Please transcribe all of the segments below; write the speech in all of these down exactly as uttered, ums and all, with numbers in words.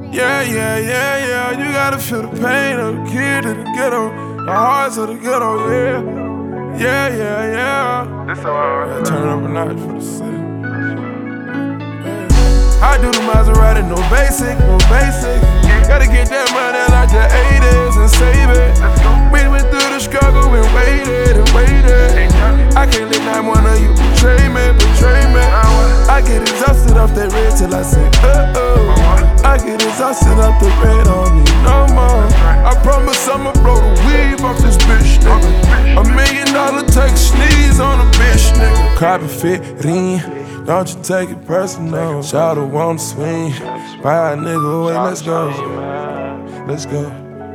Yeah, yeah, yeah, yeah. You gotta feel the pain of the kid in the ghetto, the hearts of the ghetto, yeah. Yeah, yeah, yeah. This so hard. Yeah, turn up a notch for the city. I do the Maserati, no basic, no basic. Gotta get that money like the eighties and save it. We went through the struggle and waited and waited. I can't let not one of you betray me, betray me. I get exhausted off that red till I say, uh oh. I get exhausted off the red, I don't need no more. I promise I'ma blow the weave off this bitch, nigga. A million dollar take a sneeze on a bitch, nigga. Copy fit, ring. Don't you take it personal. Shout out on the swing. Buy a nigga, wait, let's go. Let's go.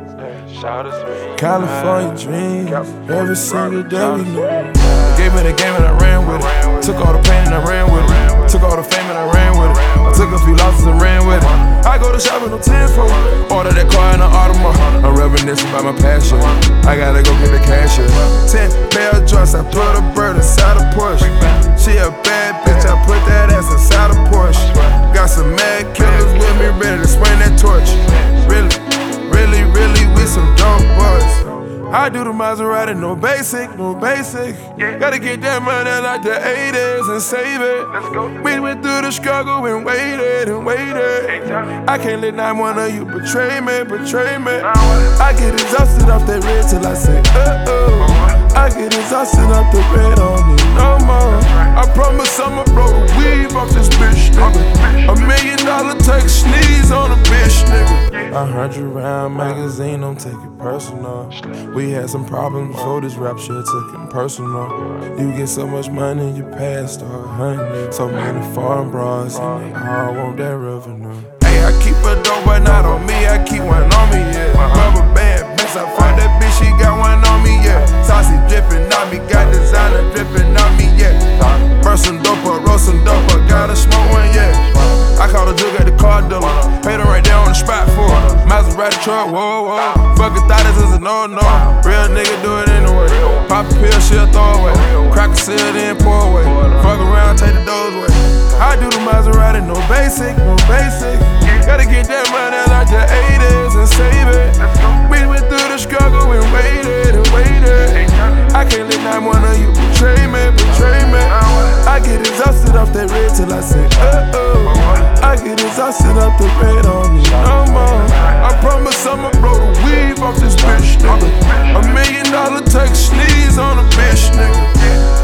California dreams. Every single day we know. Gave me the game and I ran with it. Took all the pain and I ran with it. Took all the fame and I ran with it. I took a few losses and ran with it. I go to shopping on ten for order that car in the Audemars. I'm reminiscing about my passion. I gotta go get the cash in. Ten pair of joints, I put a bird inside a Porsche. She a bad bitch, I put that ass inside a Porsche. Got some mad killers with me, ready to swing that torch. Really, really, really, we some dope boys. I do the Maserati, no basic, no basic. Gotta get that money like the eighties and save it. We went through the struggle and waited and waited. I can't let not one of you betray me, betray me. I get exhausted off that red till I say, uh oh. I get exhausted off the red, I don't need no more. I promise I'ma blow the weave off this bitch, nigga. A million dollar take a sneeze on a bitch, nigga. A hundred round magazine, don't take it personal. We had some problems before this rap shit took it personal. You get so much money, you pass a hundred. So many foreign bras, and they all want that revenue. Hey, I keep a dope, but not on me, I keep one on me, yeah. Rubber band, bitch, I fuck that bitch, she got one on me, yeah. Saucy drippin' on me, got designer drippin' on me, yeah. Burn some dope up, roll some dope up, gotta smoke one, yeah. I called a jug at the car dealer, paid her right there on the spot for it. Maserati truck, whoa, whoa. Fucking thought this is a no-no. Real nigga do it anyway. Pop a pill, she'll throw away. Crack a seal, then pour away. Fuck around, take the doors away. I do the Maserati, no basic, no basic. Gotta get that money like the eighties and save it. We went through the struggle and waited and waited. I can't let not one of you betray me, betray me. I get exhausted off that red till I say, uh oh. I get exhausted off the red, I don't need no more. I promise I'ma blow the weave off this bitch, nigga. A million dollar take a sneeze on a bitch, nigga.